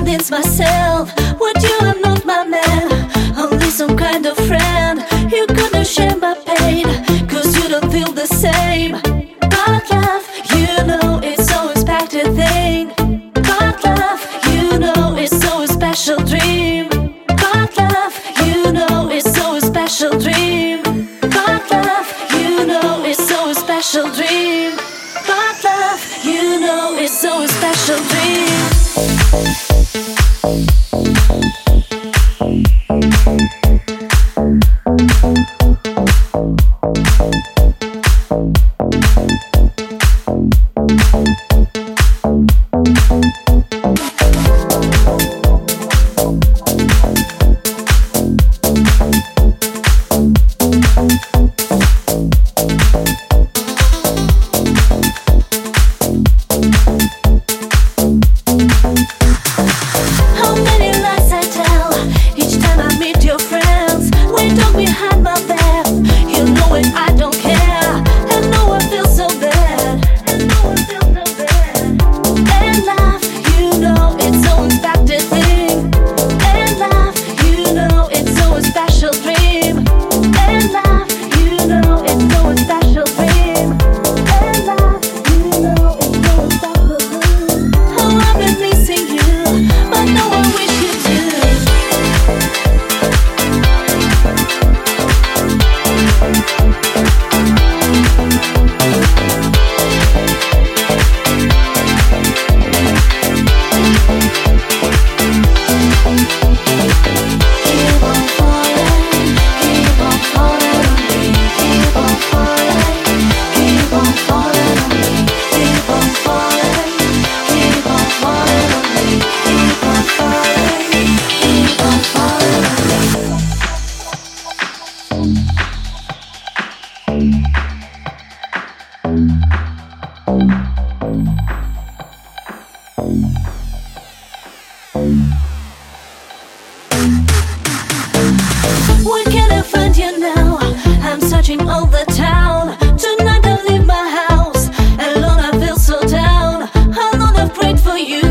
convince myself, would you are not my man, only some kind of friend. You couldn't share my pain, cause you don't feel the same. But love, you know it's always back to thing. But love, you know it's always special dream. But love, you know it's always special dream. But love, you know it's always special dream. But love, you know it's always special dream. Where can I find you now? I'm searching all the town. Tonight I leave my house. Alone I feel so down. Alone I've prayed for you.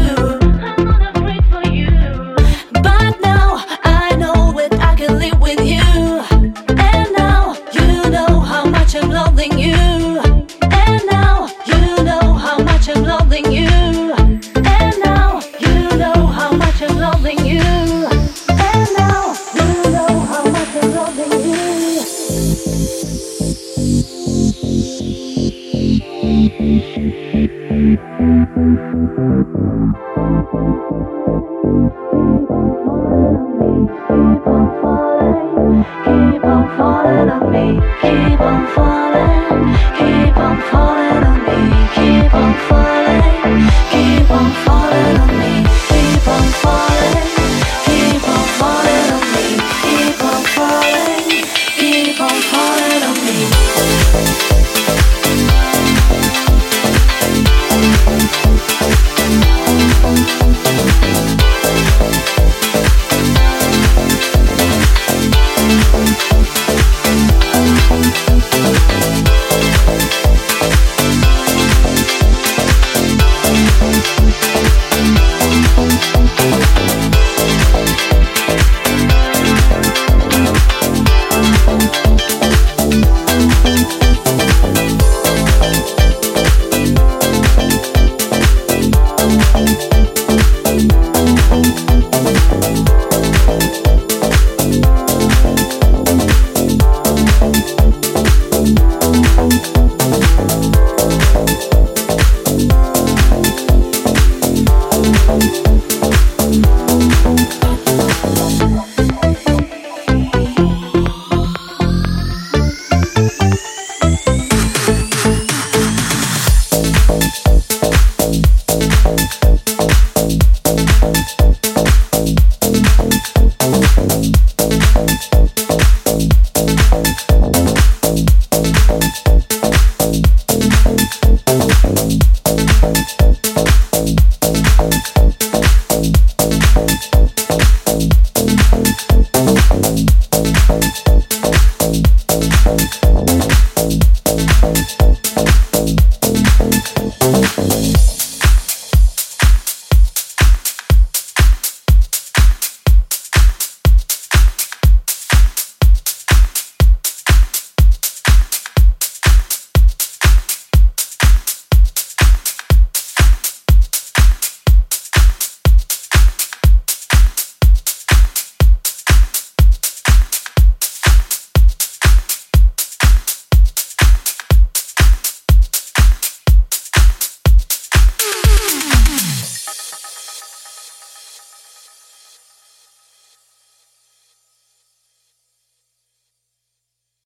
But now I know that I can live with you. And now you know how much I'm loving you. And now you know how much I'm loving you. And now you know how much I'm loving you. And now you know how much I'm loving you. Keep on falling on me, keep on falling, keep on falling on me, keep on falling, keep on falling on me, keep on falling, keep on falling on me, keep on falling, keep on falling on me.